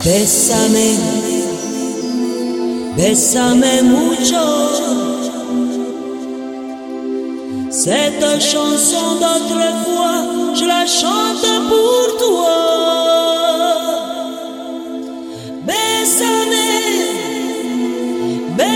Bésame, bésame mucho. Cette chanson d'autrefois, je la chante